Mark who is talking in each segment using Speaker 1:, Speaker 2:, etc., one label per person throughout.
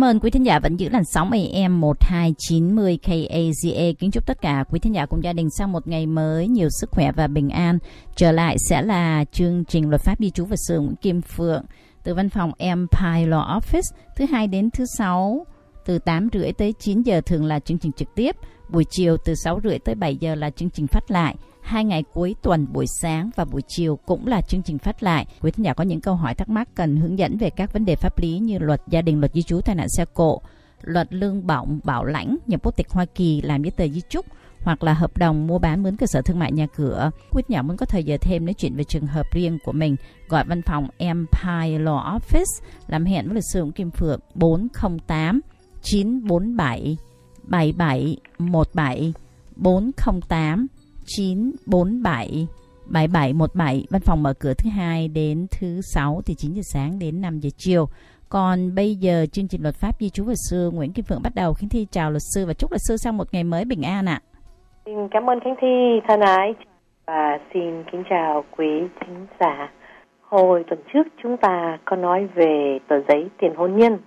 Speaker 1: ơn quý thính giả vẫn giữ làn sóng AM 1290 KAZA. Kính chúc tất cả quý thính giả cùng gia đình sau một ngày mới nhiều sức khỏe và bình an. Trở lại sẽ là chương trình Luật pháp Di trú và sự Nguyễn Kim Phượng từ văn phòng Empire Law Office, thứ hai đến thứ sáu từ 8:30 tới 9 giờ thường là chương trình trực tiếp. Buổi chiều từ 6:30 tới 7 giờ là chương trình phát lại. 2 ngày cuối tuần buổi sáng và buổi chiều cũng là chương trình phát lại. Quý thính giả có những câu hỏi thắc mắc cần hướng dẫn về các vấn đề pháp lý như luật gia đình, luật di trú, tai nạn xe cộ, luật lương bổng, bảo lãnh, nhập quốc tịch Hoa Kỳ, làm giấy tờ di chúc hoặc là hợp đồng mua bán mướn cơ sở thương mại nhà cửa. Quý thính giả muốn có thời giờ thêm nói chuyện về trường hợp riêng của mình, gọi văn phòng Empire Law Office, làm hẹn với luật sư Kim Phượng 408 947 7717 408 947 7717. Văn phòng mở cửa thứ hai đến thứ sáu từ 9 giờ sáng đến 5 giờ chiều. Còn bây giờ chương trình Luật pháp Di trú và sư Nguyễn Kim Phượng bắt đầu. Khánh Thi chào luật sư và chúc luật sư sau một ngày mới bình an ạ.
Speaker 2: Xin cảm ơn Khánh Thi thân ái và xin kính chào quý thính giả. Hồi tuần trước chúng ta có nói về tờ giấy tiền hôn nhân,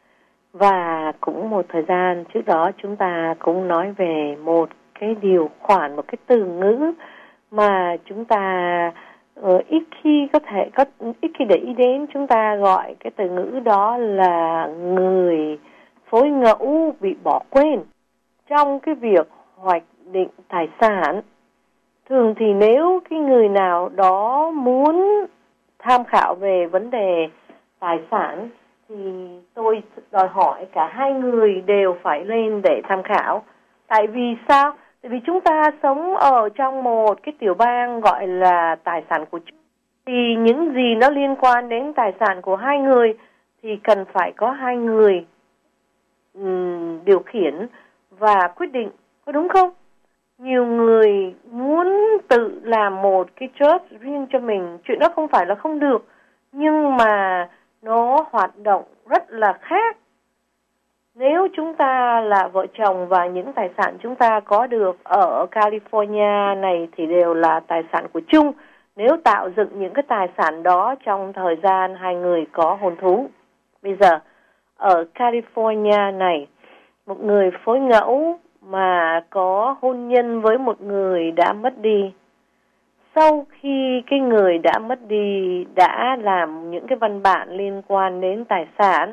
Speaker 2: và cũng một thời gian trước đó chúng ta cũng nói về một cái điều khoản, một cái từ ngữ mà chúng ta ít khi để ý đến. Chúng ta gọi cái từ ngữ đó là người phối ngẫu bị bỏ quên trong cái việc hoạch định tài sản. Thường thì nếu cái người nào đó muốn tham khảo về vấn đề tài sản thì tôi đòi hỏi cả hai người đều phải lên để tham khảo. Tại vì sao? Tại vì chúng ta sống ở trong một cái tiểu bang gọi là tài sản của chung. Thì những gì nó liên quan đến tài sản của hai người thì cần phải có hai người điều khiển và quyết định, có đúng không? Nhiều người muốn tự làm một cái trust riêng cho mình, chuyện đó không phải là không được, nhưng mà nó hoạt động rất là khác. Nếu chúng ta là vợ chồng và những tài sản chúng ta có được ở California này thì đều là tài sản của chung, nếu tạo dựng những cái tài sản đó trong thời gian hai người có hôn thú. Bây giờ, ở California này, một người phối ngẫu mà có hôn nhân với một người đã mất đi, sau khi cái người đã mất đi đã làm những cái văn bản liên quan đến tài sản,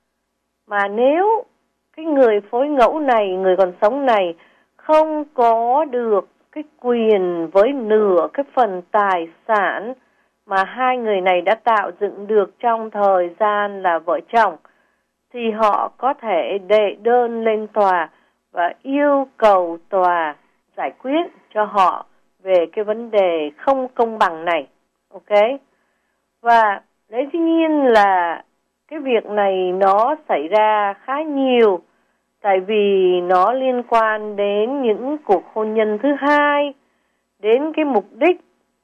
Speaker 2: mà nếu cái người phối ngẫu này, người còn sống này không có được cái quyền với nửa cái phần tài sản mà hai người này đã tạo dựng được trong thời gian là vợ chồng, thì họ có thể đệ đơn lên tòa và yêu cầu tòa giải quyết cho họ về cái vấn đề không công bằng này. Ok? Và đấy, dĩ nhiên là cái việc này nó xảy ra khá nhiều, tại vì nó liên quan đến những cuộc hôn nhân thứ hai, đến cái mục đích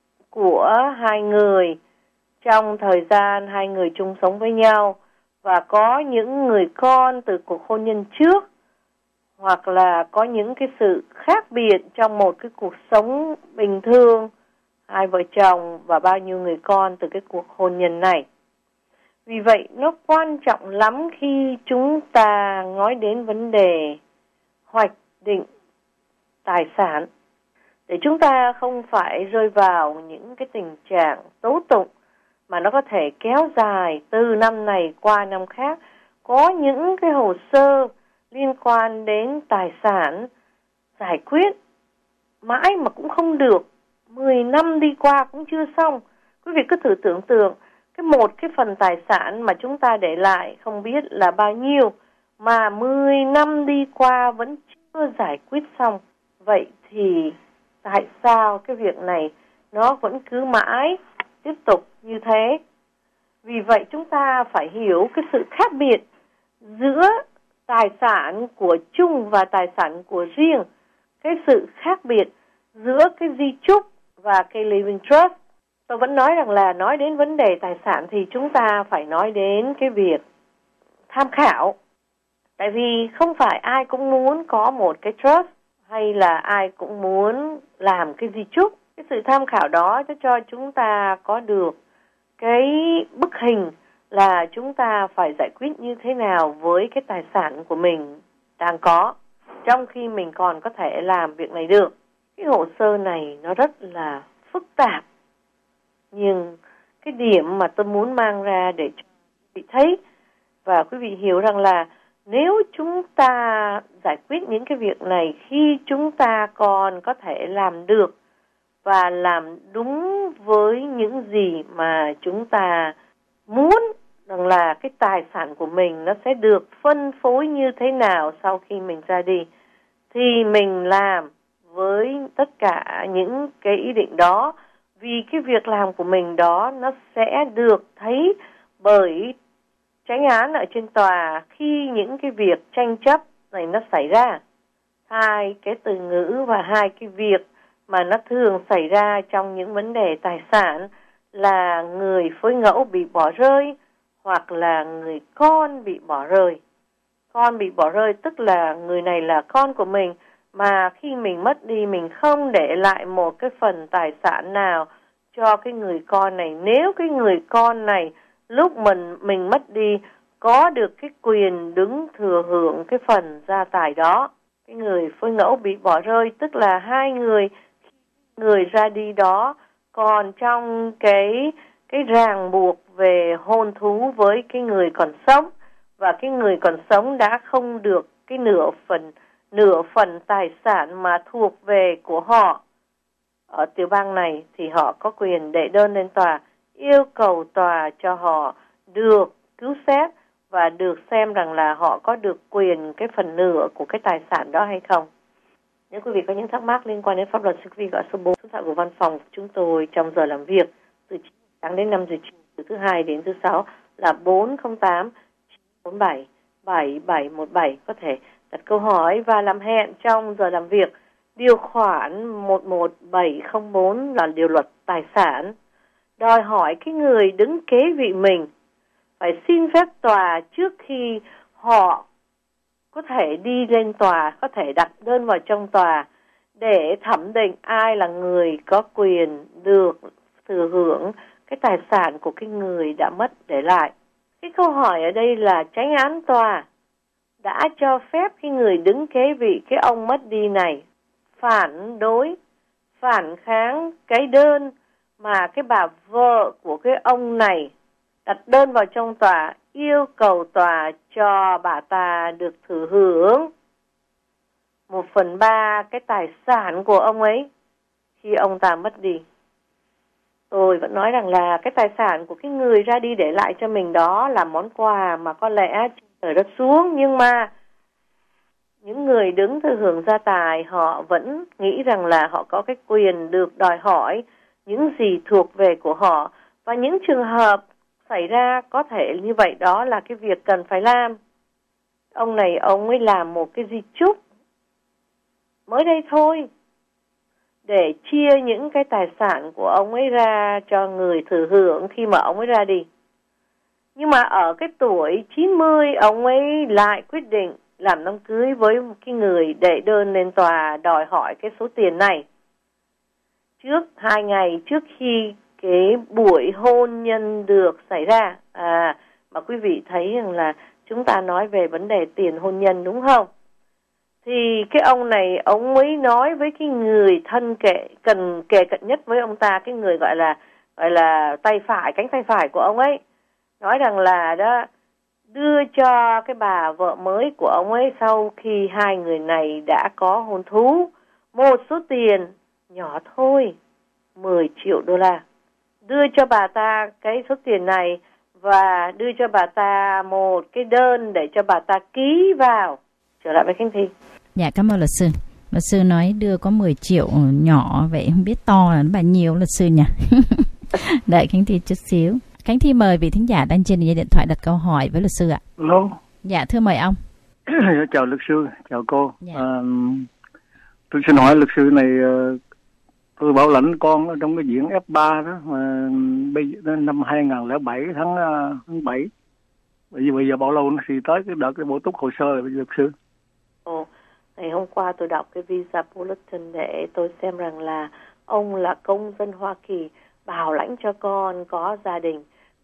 Speaker 2: của hai người trong thời gian hai người chung sống với nhau, và có những người con từ cuộc hôn nhân trước, hoặc là có những cái sự khác biệt trong một cái cuộc sống bình thường, hai vợ chồng và bao nhiêu người con từ cái cuộc hôn nhân này. Vì vậy, nó quan trọng lắm khi chúng ta nói đến vấn đề hoạch định tài sản, để chúng ta không phải rơi vào những cái tình trạng tố tụng mà nó có thể kéo dài từ năm này qua năm khác. Có những cái hồ sơ liên quan đến tài sản giải quyết mãi mà cũng không được, 10 năm đi qua cũng chưa xong. Quý vị cứ thử tưởng tượng, cái phần tài sản mà chúng ta để lại không biết là bao nhiêu, mà 10 năm đi qua vẫn chưa giải quyết xong. Vậy thì tại sao cái việc này nó vẫn cứ mãi tiếp tục như thế? Vì vậy chúng ta phải hiểu cái sự khác biệt giữa tài sản của chung và tài sản của riêng. Cái sự khác biệt giữa cái di chúc và cái living trust. Tôi vẫn nói rằng là nói đến vấn đề tài sản thì chúng ta phải nói đến cái việc tham khảo. Tại vì không phải ai cũng muốn có một cái trust, hay là ai cũng muốn làm cái di chúc. Cái sự tham khảo đó cho chúng ta có được cái bức hình là chúng ta phải giải quyết như thế nào với cái tài sản của mình đang có, trong khi mình còn có thể làm việc này được. Cái hồ sơ này nó rất là phức tạp, nhưng cái điểm mà tôi muốn mang ra để cho quý vị thấy và quý vị hiểu rằng là nếu chúng ta giải quyết những cái việc này khi chúng ta còn có thể làm được và làm đúng với những gì mà chúng ta muốn, rằng là cái tài sản của mình nó sẽ được phân phối như thế nào sau khi mình ra đi, thì mình làm với tất cả những cái ý định đó, vì cái việc làm của mình đó nó sẽ được thấy bởi chánh án ở trên tòa khi những cái việc tranh chấp này nó xảy ra. Hai cái từ ngữ và hai cái việc mà nó thường xảy ra trong những vấn đề tài sản là người phối ngẫu bị bỏ rơi hoặc là người con bị bỏ rơi. Con bị bỏ rơi tức là người này là con của mình, mà khi mình mất đi mình không để lại một cái phần tài sản nào cho cái người con này. Nếu cái người con này lúc mình mất đi có được cái quyền đứng thừa hưởng cái phần gia tài đó. Cái người phối ngẫu bị bỏ rơi tức là hai người ra đi đó còn trong cái ràng buộc về hôn thú với cái người còn sống, và cái người còn sống đã không được cái nửa phần tài sản mà thuộc về của họ ở tiểu bang này, thì họ có quyền đệ đơn lên tòa yêu cầu tòa cho họ được cứu xét và được xem rằng là họ có được quyền cái phần nửa của cái tài sản đó hay không. Nếu quý vị có những thắc mắc liên quan đến pháp luật, xin quý vị gọi số 4 số điện thoại của văn phòng chúng tôi trong giờ làm việc từ 9 sáng đến 5 giờ chiều, từ thứ hai đến thứ sáu là 408 947 7717. Có thể đặt câu hỏi và làm hẹn trong giờ làm việc. Điều khoản 11704 là điều luật tài sản, đòi hỏi cái người đứng kế vị mình phải xin phép tòa trước khi họ có thể đi lên tòa, có thể đặt đơn vào trong tòa để thẩm định ai là người có quyền được thừa hưởng cái tài sản của cái người đã mất để lại. Cái câu hỏi ở đây là chánh án tòa đã cho phép cái người đứng kế vị cái ông mất đi này phản kháng cái đơn mà cái bà vợ của cái ông này đặt đơn vào trong tòa, yêu cầu tòa cho bà ta được thừa hưởng 1/3 cái tài sản của ông ấy khi ông ta mất đi. Tôi vẫn nói rằng là cái tài sản của cái người ra đi để lại cho mình đó là món quà mà có lẽ trời đất xuống, nhưng mà những người đứng thừa hưởng gia tài họ vẫn nghĩ rằng là họ có cái quyền được đòi hỏi những gì thuộc về của họ, và những trường hợp xảy ra có thể như vậy đó là cái việc cần phải làm. Ông này ông ấy làm một cái di chúc mới đây thôi để chia những cái tài sản của ông ấy ra cho người thừa hưởng khi mà ông ấy ra đi. Nhưng mà ở cái tuổi 90 ông ấy lại quyết định làm đám cưới với một cái người đệ đơn lên tòa đòi hỏi cái số tiền này. 2 ngày trước khi cái buổi hôn nhân được xảy ra. Mà quý vị thấy rằng là chúng ta nói về vấn đề tiền hôn nhân đúng không? Thì cái ông này ông ấy nói với cái người thân kề cận nhất với ông ta, cái người gọi là cánh tay phải của ông ấy, nói rằng là đó đưa cho cái bà vợ mới của ông ấy sau khi hai người này đã có hôn thú một số tiền nhỏ thôi, 10 triệu đô la. Đưa cho bà ta cái số tiền này và đưa cho bà ta một cái đơn để cho bà ta ký vào. Trở lại với Khánh Thi.
Speaker 1: Dạ, cảm ơn luật sư. Luật sư nói đưa có 10 triệu nhỏ, vậy không biết to là nó bao nhiêu luật sư nhỉ? Đợi Khánh Thi chút xíu. Khánh Thi mời vị thính giả đang trên dây điện thoại đặt câu hỏi với luật sư ạ.
Speaker 3: Hello.
Speaker 1: Dạ, thưa mời ông.
Speaker 3: Chào luật sư, chào cô.
Speaker 1: Dạ.
Speaker 3: Tôi xin hỏi luật sư này, tôi bảo lãnh con ở trong cái diện F3 đó, mà bây giờ năm 2007 tháng 7. Bây giờ bao lâu nó thì tới cái đợt cái bổ túc hồ sơ rồi luật sư?
Speaker 2: Ngày hôm qua tôi đọc cái visa bulletin để tôi xem rằng là ông là công dân Hoa Kỳ bảo lãnh cho con có gia đình.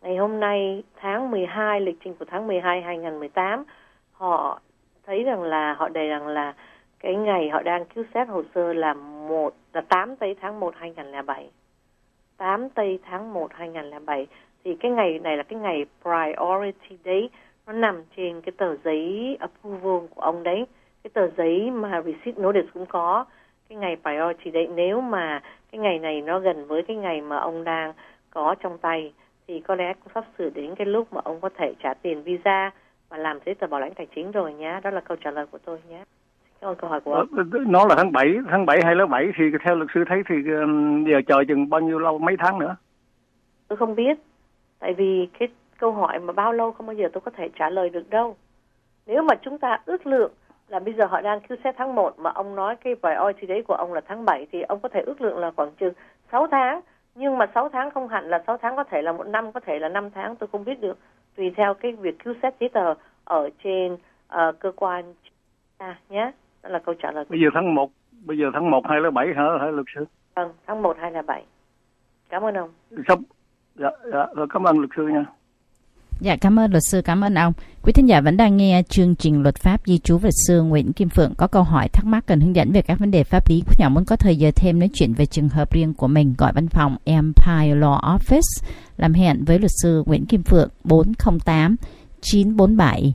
Speaker 2: ngày hôm nay tháng 12, lịch trình của tháng 12 2018, họ thấy rằng là họ đề rằng là cái ngày họ đang cứu xét hồ sơ là 8 tây tháng 1 2007. 8 tây tháng 1 2007 thì cái ngày này là cái ngày priority date, nó nằm trên cái tờ giấy approval của ông đấy. Cái tờ giấy mà receipt notice cũng có cái ngày priority date. Nếu mà cái ngày này nó gần với cái ngày mà ông đang có trong tay thì có lẽ cũng sắp sửa đến cái lúc mà ông có thể trả tiền visa và làm giấy tờ bảo lãnh tài chính rồi nhé. Đó là câu trả lời của tôi nhé. Cảm ơn câu hỏi của ông.
Speaker 3: Nó là tháng 7 hay là 7 thì theo luật sư thấy thì giờ chờ chừng bao nhiêu lâu, mấy tháng nữa?
Speaker 2: Tôi không biết. Tại vì cái câu hỏi mà bao lâu không bao giờ tôi có thể trả lời được đâu. Nếu mà chúng ta ước lượng là bây giờ họ đang cứu xét tháng 1 mà ông nói cái priority đấy của ông là tháng 7 thì ông có thể ước lượng là khoảng chừng 6 tháng. Nhưng mà 6 tháng không hẳn là 6 tháng, có thể là 1 năm, có thể là 5 tháng, tôi không biết được. Tùy theo cái việc cứu xét giấy tờ ở trên cơ quan nhé. Đó là câu trả lời.
Speaker 3: Bây giờ tháng 1 hay là 7 hả luật sư?
Speaker 2: Vâng, tháng 1 hay là 7. Cảm ơn ông.
Speaker 3: Dạ, cảm ơn luật sư nha.
Speaker 1: Dạ, cảm ơn luật sư, cảm ơn ông. Quý thính giả vẫn đang nghe chương trình Luật pháp di trú. Luật sư Nguyễn Kim Phượng có câu hỏi thắc mắc cần hướng dẫn về các vấn đề pháp lý. Quý nhà muốn có thời giờ thêm nói chuyện về trường hợp riêng của mình, gọi văn phòng Empire Law Office, làm hẹn với luật sư Nguyễn Kim Phượng 408 947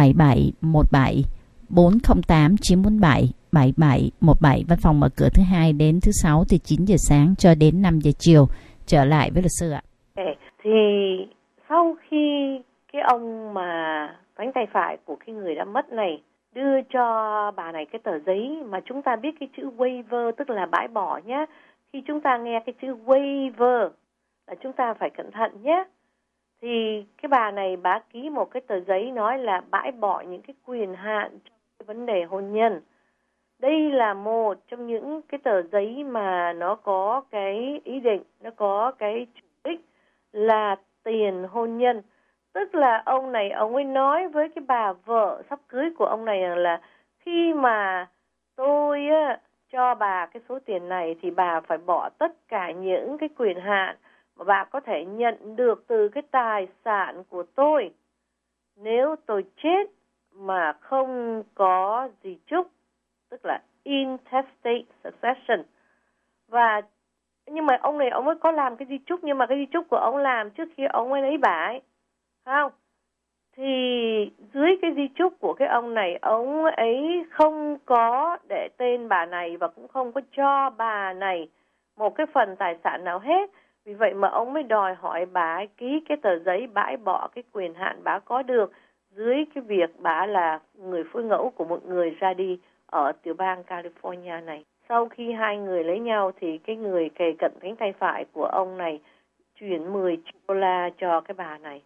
Speaker 1: 7717 408 947 7717. Văn phòng mở cửa thứ hai đến thứ sáu từ 9 giờ sáng cho đến 5 giờ chiều. Trở lại với luật sư ạ.
Speaker 2: Thì sau khi cái ông mà cánh tay phải của cái người đã mất này đưa cho bà này cái tờ giấy mà chúng ta biết cái chữ waiver tức là bãi bỏ nhé. Khi chúng ta nghe cái chữ waiver là chúng ta phải cẩn thận nhé. Thì cái bà này bà ký một cái tờ giấy nói là bãi bỏ những cái quyền hạn trong cái vấn đề hôn nhân. Đây là một trong những cái tờ giấy mà nó có cái ý định, nó có cái chủ đích là tiền hôn nhân. Tức là ông này, ông ấy nói với cái bà vợ sắp cưới của ông này là khi mà tôi cho bà cái số tiền này thì bà phải bỏ tất cả những cái quyền hạn mà bà có thể nhận được từ cái tài sản của tôi. Nếu tôi chết mà không có di chúc, tức là intestate succession. Và nhưng mà ông này ông ấy có làm cái di chúc, nhưng mà cái di chúc của ông làm trước khi ông ấy lấy bà ấy, không? Thì dưới cái di chúc của cái ông này, ông ấy không có để tên bà này và cũng không có cho bà này một cái phần tài sản nào hết. Vì vậy mà ông mới đòi hỏi bà ấy ký cái tờ giấy bãi bỏ cái quyền hạn bà có được dưới cái việc bà là người phối ngẫu của một người ra đi ở tiểu bang California này. Sau khi hai người lấy nhau thì cái người kề cận cánh tay phải của ông này chuyển 10 triệu đô la cho cái bà này.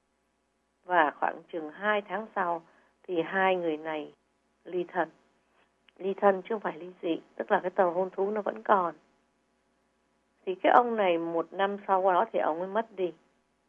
Speaker 2: Và khoảng chừng 2 tháng sau thì hai người này ly thân. Ly thân chứ không phải ly dị, tức là cái tờ hôn thú nó vẫn còn. Thì cái ông này 1 năm sau đó thì ông ấy mất đi.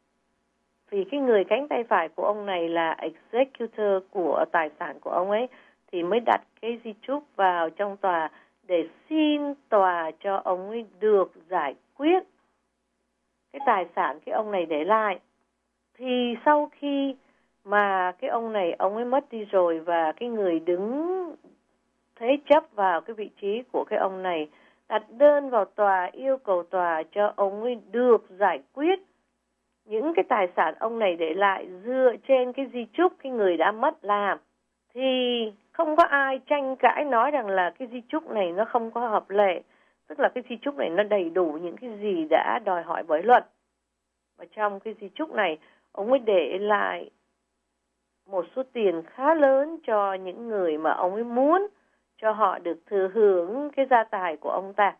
Speaker 2: Vì cái người cánh tay phải của ông này là executor của tài sản của ông ấy thì mới đặt cái di chúc vào trong tòa để xin tòa cho ông ấy được giải quyết cái tài sản cái ông này để lại. Thì sau khi mà cái ông này ông ấy mất đi rồi và cái người đứng thế chấp vào cái vị trí của cái ông này đặt đơn vào tòa yêu cầu tòa cho ông ấy được giải quyết những cái tài sản ông này để lại dựa trên cái di chúc cái người đã mất làm, thì không có ai tranh cãi nói rằng là cái di chúc này nó không có hợp lệ, tức là cái di chúc này nó đầy đủ những cái gì đã đòi hỏi bởi luật. Và trong cái di chúc này ông ấy để lại một số tiền khá lớn cho những người mà ông ấy muốn cho họ được thừa hưởng cái gia tài của ông ta.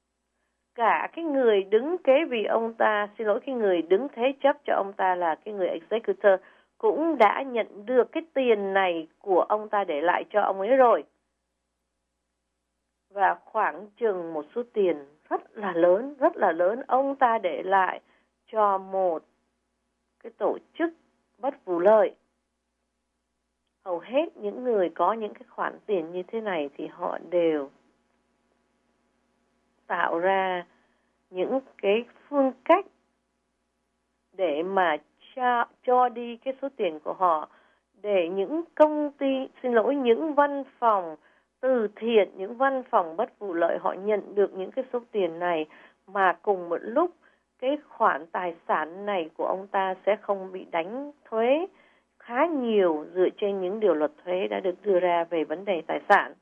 Speaker 2: Cả cái người đứng kế vị ông ta, cái người đứng thế chấp cho ông ta là cái người executor cũng đã nhận được cái tiền này của ông ta để lại cho ông ấy rồi. Và khoảng chừng một số tiền rất là lớn ông ta để lại cho một cái tổ chức bất vụ lợi. Hầu hết những người có những cái khoản tiền như thế này thì họ đều tạo ra những cái phương cách để mà cho đi cái số tiền của họ, để những công ty, những văn phòng từ thiện, những văn phòng bất vụ lợi họ nhận được những cái số tiền này, mà cùng một lúc cái khoản tài sản này của ông ta sẽ không bị đánh thuế khá nhiều dựa trên những điều luật thuế đã được đưa ra về vấn đề tài sản.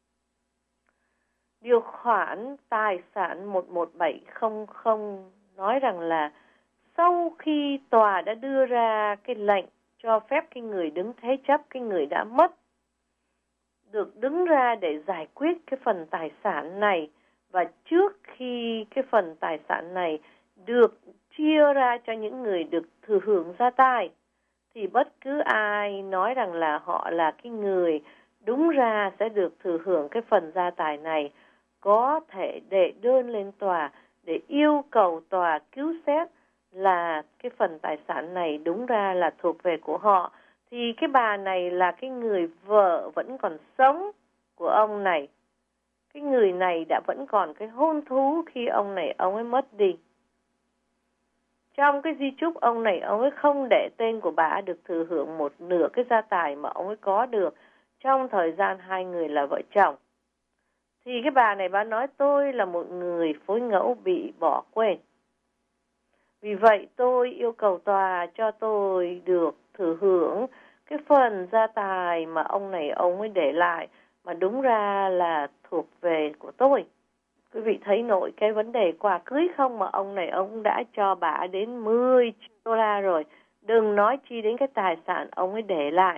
Speaker 2: Điều khoản tài sản 11700 nói rằng là sau khi tòa đã đưa ra cái lệnh cho phép cái người đứng thế chấp, cái người đã mất, được đứng ra để giải quyết cái phần tài sản này, và trước khi cái phần tài sản này được chia ra cho những người được thừa hưởng gia tài, thì bất cứ ai nói rằng là họ là cái người đúng ra sẽ được thừa hưởng cái phần gia tài này, có thể đệ đơn lên tòa để yêu cầu tòa cứu xét là cái phần tài sản này đúng ra là thuộc về của họ. Thì cái bà này là cái người vợ vẫn còn sống của ông này. Cái người này đã vẫn còn cái hôn thú khi ông ấy mất đi. Trong cái di chúc ông ấy không để tên của bà được thừa hưởng một nửa cái gia tài mà ông ấy có được trong thời gian hai người là vợ chồng. Thì cái bà này bà nói tôi là một người phối ngẫu bị bỏ quên. Vì vậy tôi yêu cầu tòa cho tôi được thừa hưởng cái phần gia tài mà ông ấy để lại, mà đúng ra là thuộc về của tôi. Quý vị thấy nổi cái vấn đề quà cưới không, mà ông đã cho bà đến 10 triệu đô la rồi. Đừng nói chi đến cái tài sản ông ấy để lại.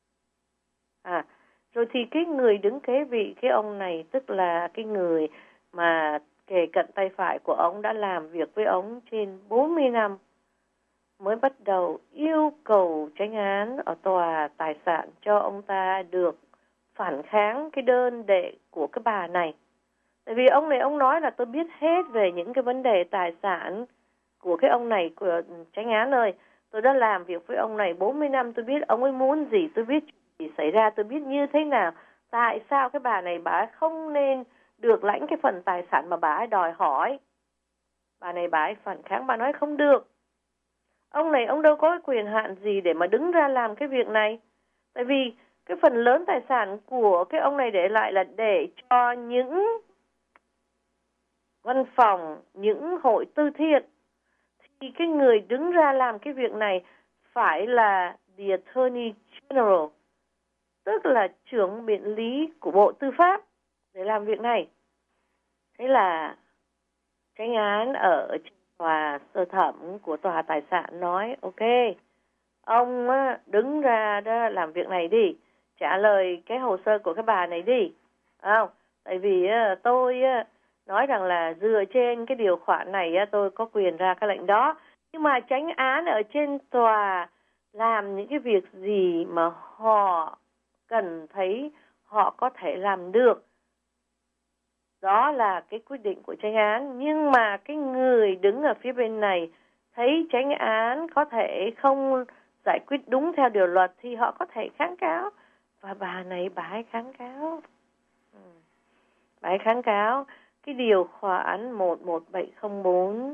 Speaker 2: Rồi thì cái người đứng kế vị cái ông này, tức là cái người mà kề cận tay phải của ông đã làm việc với ông trên 40 năm, mới bắt đầu yêu cầu chánh án ở tòa tài sản cho ông ta được phản kháng cái đơn đệ của cái bà này. Tại vì ông nói là tôi biết hết về những cái vấn đề tài sản của cái ông này, của chánh án ơi. Tôi đã làm việc với ông này 40 năm, tôi biết ông ấy muốn gì, tôi biết gì xảy ra, tôi biết như thế nào. Tại sao cái bà này bà không nên được lãnh cái phần tài sản mà bà ấy đòi hỏi? Bà này bà ấy phản kháng, bà nói không được. Ông đâu có cái quyền hạn gì để mà đứng ra làm cái việc này. Tại vì cái phần lớn tài sản của cái ông này để lại là để cho những văn phòng, những hội từ thiện. Thì cái người đứng ra làm cái việc này phải là the Attorney General, tức là trưởng biện lý của Bộ Tư pháp để làm việc này. Thế là chánh án ở tòa sơ thẩm của tòa tài sản nói ok, ông đứng ra đó làm việc này đi, trả lời cái hồ sơ của cái bà này đi. Không, tại vì tôi nói rằng là dựa trên cái điều khoản này tôi có quyền ra cái lệnh đó. Nhưng mà chánh án ở trên tòa làm những cái việc gì mà họ cần thấy họ có thể làm được, đó là cái quyết định của chánh án. Nhưng mà cái người đứng ở phía bên này thấy chánh án có thể không giải quyết đúng theo điều luật thì họ có thể kháng cáo. Và bà này bà ấy kháng cáo. Bà ấy kháng cáo cái điều khoản 11704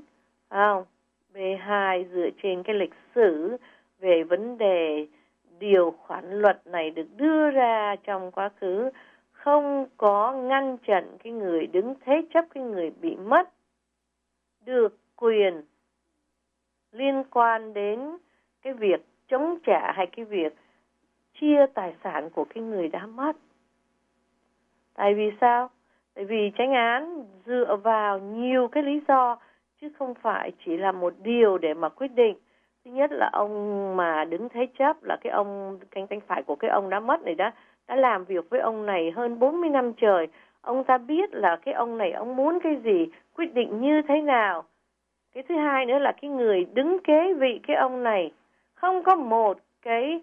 Speaker 2: B2 dựa trên cái lịch sử về vấn đề điều khoản luật này được đưa ra trong quá khứ không có ngăn chặn cái người đứng thế chấp, cái người bị mất được quyền liên quan đến cái việc chống trả hay cái việc chia tài sản của cái người đã mất. Tại vì sao? Tại vì chánh án dựa vào nhiều cái lý do chứ không phải chỉ là một điều để mà quyết định. Thứ nhất là ông mà đứng thế chấp là cái ông cánh tay phải của cái ông đã mất này đã làm việc với ông này hơn 40 năm trời. Ông ta biết là cái ông này ông muốn cái gì, quyết định như thế nào. Cái thứ hai nữa là cái người đứng kế vị cái ông này không có một cái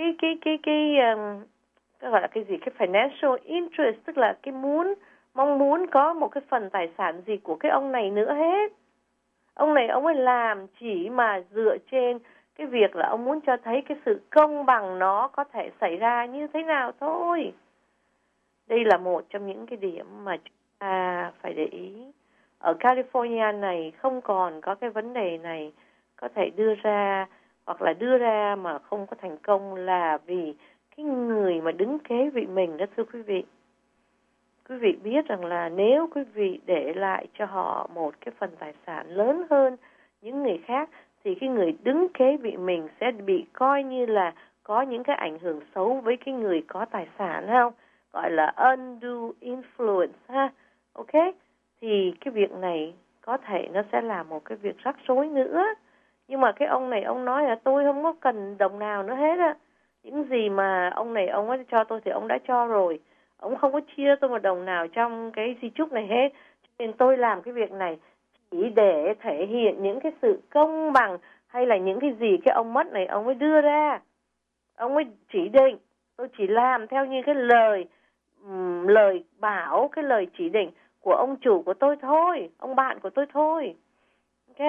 Speaker 2: gọi là cái gì, cái financial interest, tức là cái mong muốn có một cái phần tài sản gì của cái ông này nữa hết. Ông này ông ấy làm chỉ mà dựa trên cái việc là ông muốn cho thấy cái sự công bằng nó có thể xảy ra như thế nào thôi. Đây là một trong những cái điểm mà chúng ta phải để ý. Ở California này không còn có cái vấn đề này, có thể đưa ra hoặc là đưa ra mà không có thành công là vì cái người mà đứng kế vị mình đó thưa quý vị. Quý vị biết rằng là nếu quý vị để lại cho họ một cái phần tài sản lớn hơn những người khác thì cái người đứng kế vị mình sẽ bị coi như là có những cái ảnh hưởng xấu với cái người có tài sản, không? Gọi là undue influence ha. Ok? Thì cái việc này có thể nó sẽ là một cái việc rắc rối nữa. Nhưng mà cái ông này ông nói là tôi không có cần đồng nào nữa hết á. Những gì mà ông này ông ấy cho tôi thì ông đã cho rồi. Ông không có chia tôi một đồng nào trong cái di chúc này hết. Cho nên tôi làm cái việc này chỉ để thể hiện những cái sự công bằng hay là những cái gì cái ông mất này ông ấy đưa ra. Ông ấy chỉ định. Tôi chỉ làm theo như cái lời bảo, cái lời chỉ định của ông chủ của tôi thôi, ông bạn của tôi thôi. Ok?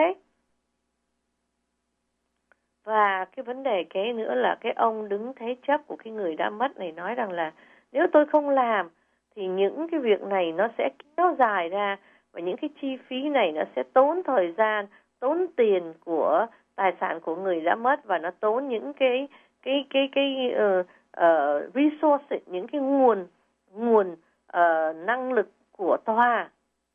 Speaker 2: Và cái vấn đề kế nữa là cái ông đứng thế chấp của cái người đã mất này nói rằng là nếu tôi không làm thì những cái việc này nó sẽ kéo dài ra và những cái chi phí này nó sẽ tốn thời gian, tốn tiền của tài sản của người đã mất và nó tốn những cái resources, những cái nguồn năng lực của tòa.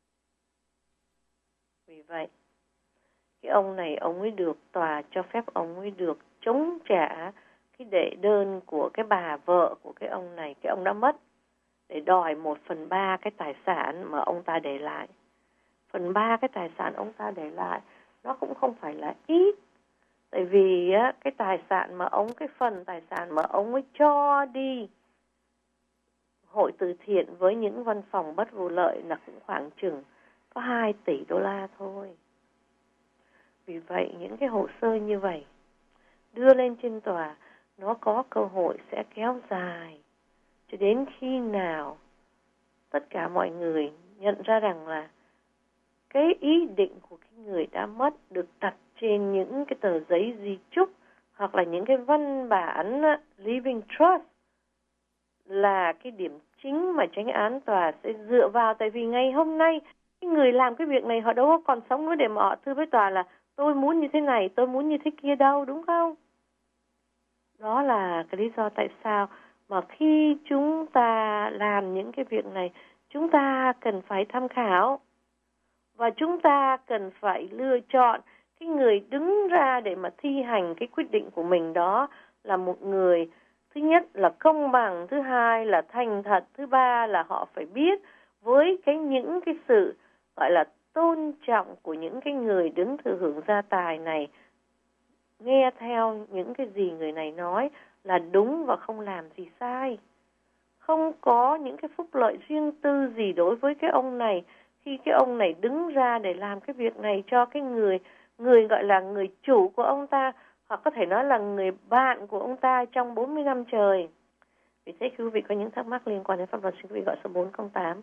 Speaker 2: Vì vậy cái ông này ông ấy được tòa cho phép ông ấy được chống trả cái đệ đơn của cái bà vợ của cái ông này, cái ông đã mất, để đòi 1/3 cái tài sản mà ông ta để lại. 1/3 cái tài sản ông ta để lại nó cũng không phải là ít. Tại vì á, cái phần tài sản mà ông ấy cho đi hội từ thiện với những văn phòng bất vụ lợi là cũng khoảng chừng có 2 tỷ đô la thôi. Vì vậy những cái hồ sơ như vậy đưa lên trên tòa nó có cơ hội sẽ kéo dài cho đến khi nào tất cả mọi người nhận ra rằng là cái ý định của cái người đã mất được đặt trên những cái tờ giấy di chúc hoặc là những cái văn bản living trust là cái điểm chính mà chánh án tòa sẽ dựa vào. Tại vì ngày hôm nay cái người làm cái việc này họ đâu có còn sống nữa để mà họ thưa với tòa là tôi muốn như thế này, tôi muốn như thế kia đâu, đúng không? Đó là cái lý do tại sao mà khi chúng ta làm những cái việc này, chúng ta cần phải tham khảo và chúng ta cần phải lựa chọn cái người đứng ra để mà thi hành cái quyết định của mình, đó là một người thứ nhất là công bằng, thứ hai là thành thật, thứ ba là họ phải biết với những cái sự gọi là tôn trọng của những cái người đứng thừa hưởng gia tài này, nghe theo những cái gì người này nói là đúng và không làm gì sai. Không có những cái phúc lợi riêng tư gì đối với cái ông này khi cái ông này đứng ra để làm cái việc này cho cái người gọi là người chủ của ông ta, hoặc có thể nói là người bạn của ông ta trong 40 năm trời. Vì thế quý vị có những thắc mắc liên quan đến pháp luật, xin quý vị gọi số 408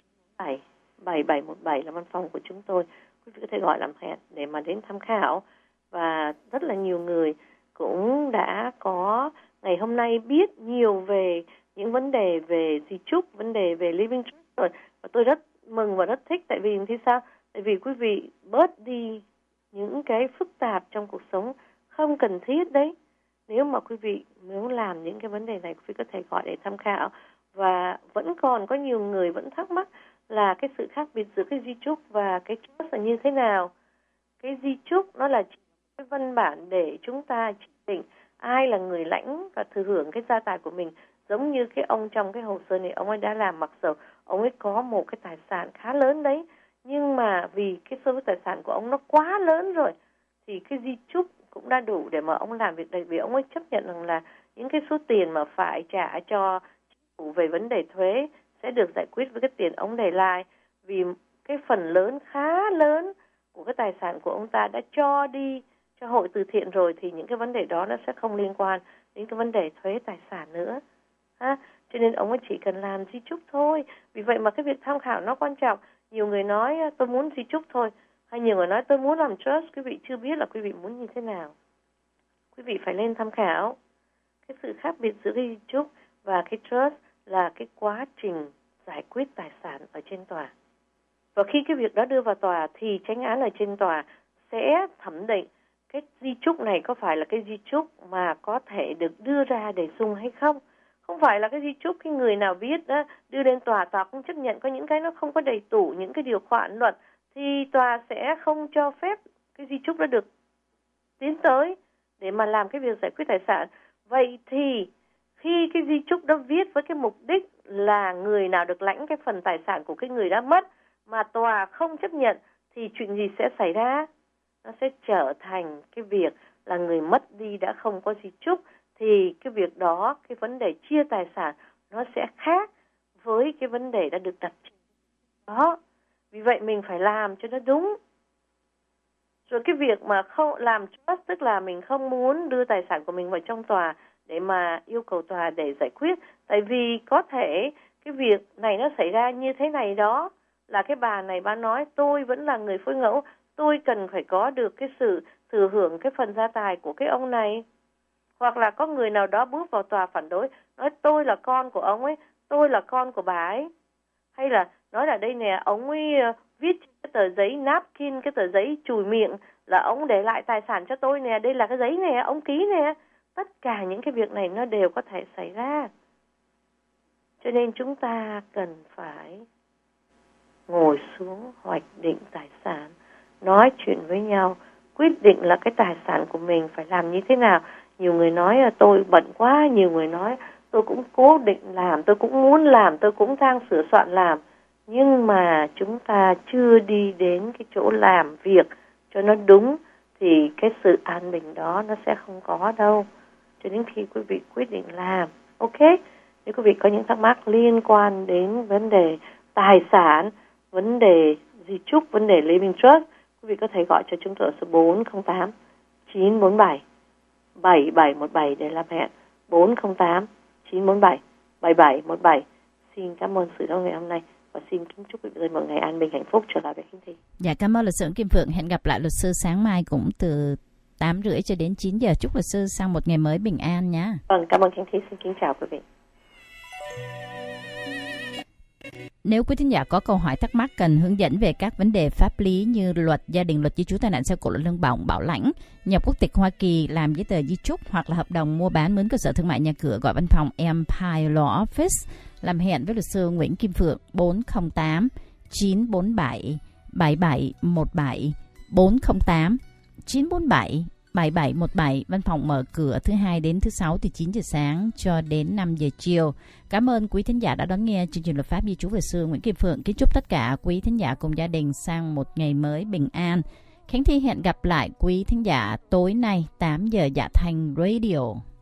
Speaker 2: 7717 là văn phòng của chúng tôi. Quý vị có thể gọi làm hẹn để mà đến tham khảo. Và rất là nhiều người cũng đã có ngày hôm nay biết nhiều về những vấn đề về di chúc, vấn đề về living trust rồi. Và tôi rất mừng và rất thích. Tại vì thì sao? Tại vì quý vị bớt đi những cái phức tạp trong cuộc sống không cần thiết đấy. Nếu mà quý vị muốn làm những cái vấn đề này, quý vị có thể gọi để tham khảo. Và vẫn còn có nhiều người vẫn thắc mắc là cái sự khác biệt giữa cái di chúc và cái trust là như thế nào. Cái di chúc nó là cái văn bản để chúng ta chỉ định ai là người lãnh và thừa hưởng cái gia tài của mình. Giống như cái ông trong cái hồ sơ này, ông ấy đã làm, mặc dù ông ấy có một cái tài sản khá lớn đấy, nhưng mà vì cái số tài sản của ông nó quá lớn rồi thì cái di chúc cũng đã đủ để mà ông làm việc này. Vì ông ấy chấp nhận rằng là những cái số tiền mà phải trả cho chính phủ về vấn đề thuế sẽ được giải quyết với cái tiền ông để lại. Vì cái phần lớn, khá lớn của cái tài sản của ông ta đã cho đi cho hội từ thiện rồi, thì những cái vấn đề đó nó sẽ không liên quan đến cái vấn đề thuế tài sản nữa. Cho nên ông ấy chỉ cần làm di chúc thôi. Vì vậy mà cái việc tham khảo nó quan trọng. Nhiều người nói tôi muốn di chúc thôi, hay nhiều người nói tôi muốn làm trust. Quý vị chưa biết là quý vị muốn như thế nào. Quý vị phải lên tham khảo. Cái sự khác biệt giữa cái di chúc và cái trust là cái quá trình giải quyết tài sản ở trên tòa. Và khi cái việc đó đưa vào tòa thì chánh án ở trên tòa sẽ thẩm định cái di chúc này có phải là cái di chúc mà có thể được đưa ra để dùng hay không. Không phải là cái di chúc cái người nào viết đó, đưa lên tòa cũng chấp nhận. Có những cái nó không có đầy đủ những cái điều khoản luật thì tòa sẽ không cho phép cái di chúc đó được tiến tới để mà làm cái việc giải quyết tài sản. Vậy thì khi cái di chúc đó viết với cái mục đích là người nào được lãnh cái phần tài sản của cái người đã mất mà tòa không chấp nhận thì chuyện gì sẽ xảy ra? Nó sẽ trở thành cái việc là người mất đi đã không có di chúc, thì cái việc đó, cái vấn đề chia tài sản nó sẽ khác với cái vấn đề đã được đặt đó. Vì vậy mình phải làm cho nó đúng. Rồi cái việc mà không làm trust, tức là mình không muốn đưa tài sản của mình vào trong tòa để mà yêu cầu tòa để giải quyết. Tại vì có thể cái việc này nó xảy ra như thế này đó, là cái bà này bà nói tôi vẫn là người phối ngẫu, tôi cần phải có được cái sự thừa hưởng cái phần gia tài của cái ông này. Hoặc là có người nào đó bước vào tòa phản đối, nói tôi là con của ông ấy, tôi là con của bà ấy. Hay là nói là đây nè, ông ấy viết cái tờ giấy napkin, cái tờ giấy chùi miệng là ông để lại tài sản cho tôi nè, đây là cái giấy nè, ông ký nè. Tất cả những cái việc này nó đều có thể xảy ra. Cho nên chúng ta cần phải ngồi xuống hoạch định tài sản, nói chuyện với nhau, quyết định là cái tài sản của mình phải làm như thế nào. Nhiều người nói là tôi bận quá, nhiều người nói tôi cũng cố định làm, tôi cũng muốn làm, tôi cũng đang sửa soạn làm. Nhưng mà chúng ta chưa đi đến cái chỗ làm việc cho nó đúng thì cái sự an bình đó nó sẽ không có đâu. Cho đến khi quý vị quyết định làm. Ok, nếu quý vị có những thắc mắc liên quan đến vấn đề tài sản, vấn đề di chúc, vấn đề living trust, quý vị có thể gọi cho chúng tôi ở số 408 947 7717 để làm hẹn. 408 947 7717. Xin cảm ơn sự đón nghe hôm nay và xin kính chúc quý vị một ngày an bình hạnh phúc. Trở lại với Khánh Thi.
Speaker 1: Dạ, cảm ơn luật sư Kim Phượng. Hẹn gặp lại luật sư sáng mai cũng từ 8:30 cho đến 9 giờ. Chúc luật sư sang một ngày mới bình an nhé.
Speaker 2: Vâng, cảm ơn Khánh Thi. Xin kính chào quý vị.
Speaker 1: Nếu quý thính giả có câu hỏi thắc mắc cần hướng dẫn về các vấn đề pháp lý như luật gia đình, luật di trú, tai nạn xe cộ, luật lương bổng, bảo lãnh, nhập quốc tịch Hoa Kỳ, làm giấy tờ di chúc hoặc là hợp đồng mua bán mướn cơ sở thương mại nhà cửa, gọi văn phòng Empire Law Office. Làm hẹn với luật sư Nguyễn Kim Phượng 408 947 7717 408 947 7717. Văn phòng mở cửa thứ Hai đến thứ Sáu từ 9 giờ sáng cho đến 5 giờ chiều. Cảm ơn quý thính giả đã đón nghe chương trình Luật pháp di trú về sư Nguyễn Kim Phượng. Kính chúc tất cả quý thính giả cùng gia đình sang một ngày mới bình an. Khánh Thi hẹn gặp lại quý thính giả tối nay 8 giờ Dạ Thành Radio.